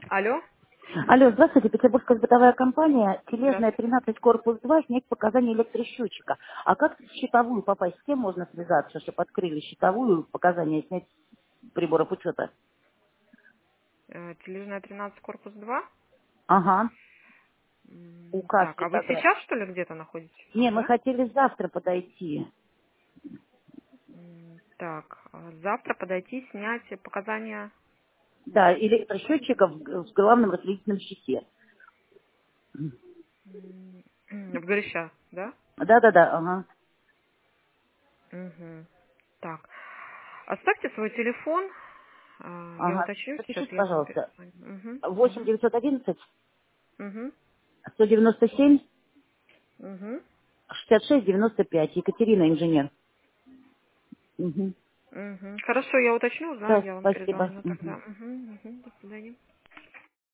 Алло, Алло, здравствуйте, Петербургская бытовая компания, Тележная здравствуйте. 13, корпус 2, снять показания электросчетчика. А как в счетовую попасть? С кем можно связаться, чтобы открыли счетовую, показания снять приборов учета? Тележная 13, корпус 2. Ага, указ Так, а вы Петроград. сейчас, что ли, где-то находитесь? Не, мы Да? хотели завтра подойти. Так, завтра подойти, снять показания Да, электросчетчика в главном распределительном щите. в Горяча, да? Да-да-да, ага. Угу. Так, оставьте свой телефон, я Ага, уточню, сейчас запишите, я вам пожалуйста. перезвоню. Угу, 8 угу, 911 угу, 197 угу, 66 95. Екатерина, инженер. Угу. угу. Хорошо, я уточню, узнаю, Да, я вам спасибо. перезвоню Мгм. тогда. Угу, угу, до свидания.